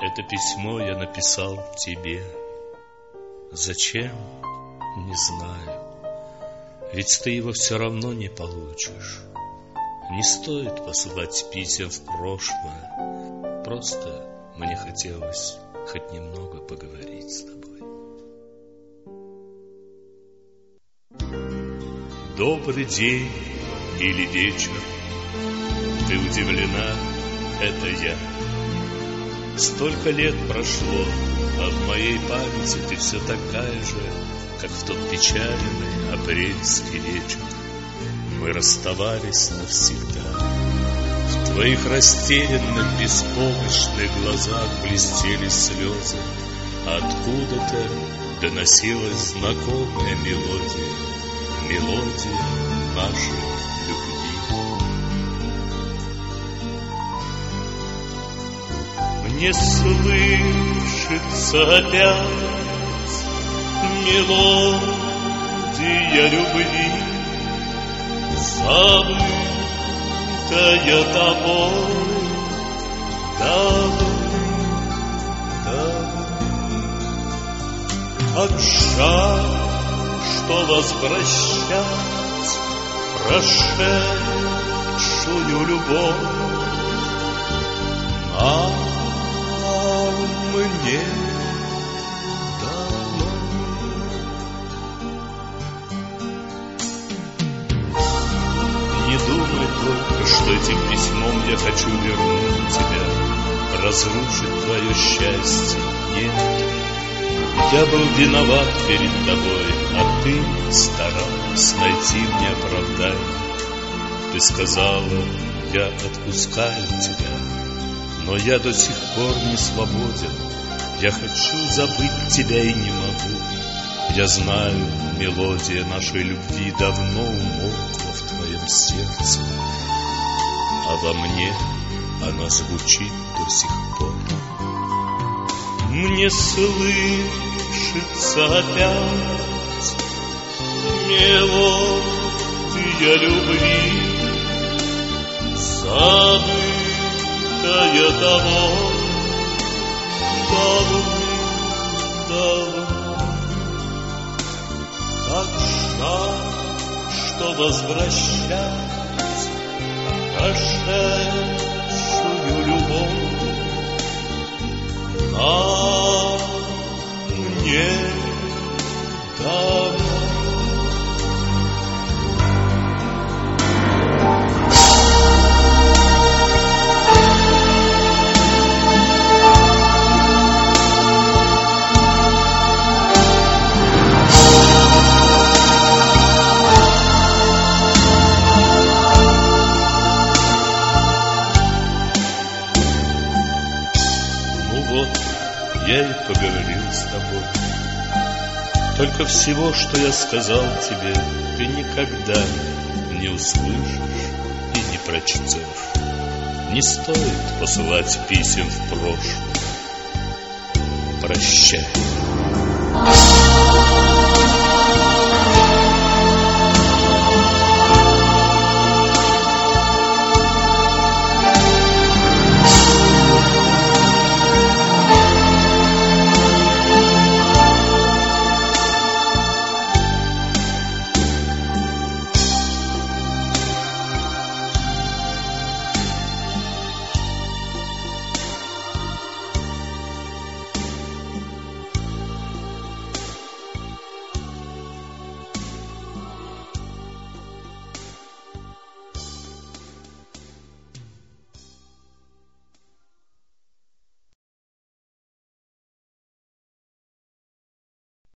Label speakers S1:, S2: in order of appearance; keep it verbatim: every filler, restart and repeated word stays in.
S1: Это письмо я написал тебе. Зачем? Не знаю. Ведь ты его все равно не получишь. Не стоит посылать писем в прошлое. Просто мне хотелось хоть немного поговорить с тобой. Добрый день или вечер. Ты удивлена, это я. Столько лет прошло, а в моей памяти ты все такая же, как в тот печальный апрельский вечер. Мы расставались навсегда. В твоих растерянных, беспомощных глазах блестели слезы, а откуда-то доносилась знакомая мелодия, мелодия нашей любви. Мне слышится опять мелодия любви, забытая тобой давно, давно. Как жаль, что возвращать прошедшую любовь нам мне дано. Не думай только, что этим письмом я хочу вернуть тебя, разрушить твое счастье. Нет, я был виноват перед тобой, а ты старалась найти мне оправдание. Ты сказала, я отпускаю тебя, но я до сих пор не свободен. Я хочу забыть тебя и не могу. Я знаю, мелодия нашей любви давно умолкла в твоем сердце, а во мне она звучит до сих пор. Мне слышится опять мелодия любви, забытая давно, давно, давно. Как жаль, что возвращать прошедшую любовь нам не дано. Я и поговорил с тобой. Только всего, что я сказал тебе, ты никогда не услышишь и не прочтешь. Не стоит посылать писем в прошлое. Прощай.